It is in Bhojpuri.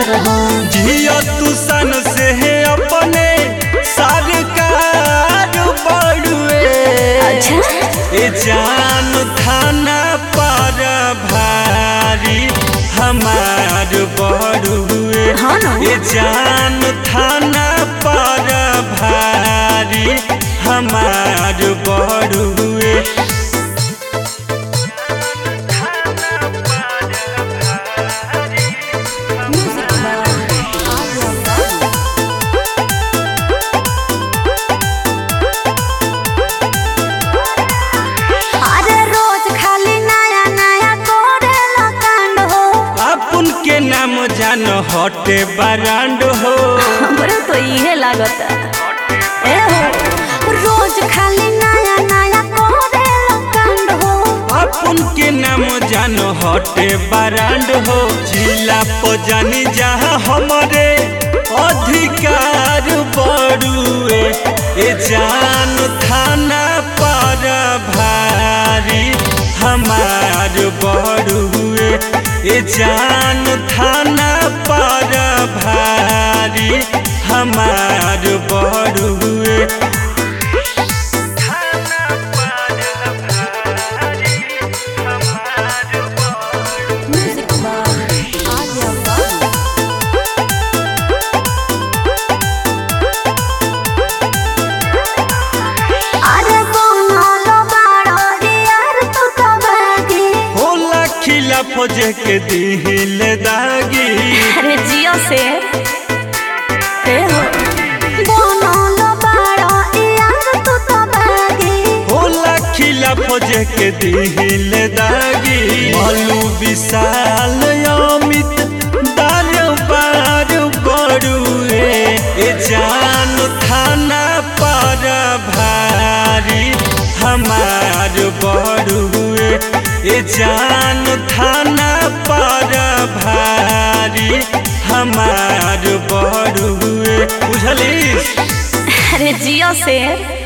ड्राइवर हो। जिया तू सन से है अपने सरकार बड़ुए। अच्छा ए जान थाना पर भारी हमार बड़ुए। हाँ ना। ए जान थाना पर भारी हमार बड़ुए। अरे रोज खाली नया नया करेला कांड हो। अपन के नाम जान हटे बरांड हो। हमरे तो इहे लागत ए हो। रोज खाली नया नया करेला कांड हो। अपन के नाम जान हटे बरांड हो। जिला पजानी जहाँ हमारे अधिकार बड़ुए। ए जान थाना पर भारी हमार बड़ुए। ए जान थाना पर भारी हमार बड़ुए। अरे बोलो बड़ा यार तू तो बागी। होला खिला फौजे के दिल दागी। अरे जियो से ए हो। बोलो बड़ा यार तू तो बागी। होला खिला फौजे के दिल दागी। मलू विशाल अमित दरबार बड़ुए। ए जान थाना पर भारी हमार बड़ुए। ए जान थाना पर भारी हमार बड़ुए। बुझलिस? अरे जियो से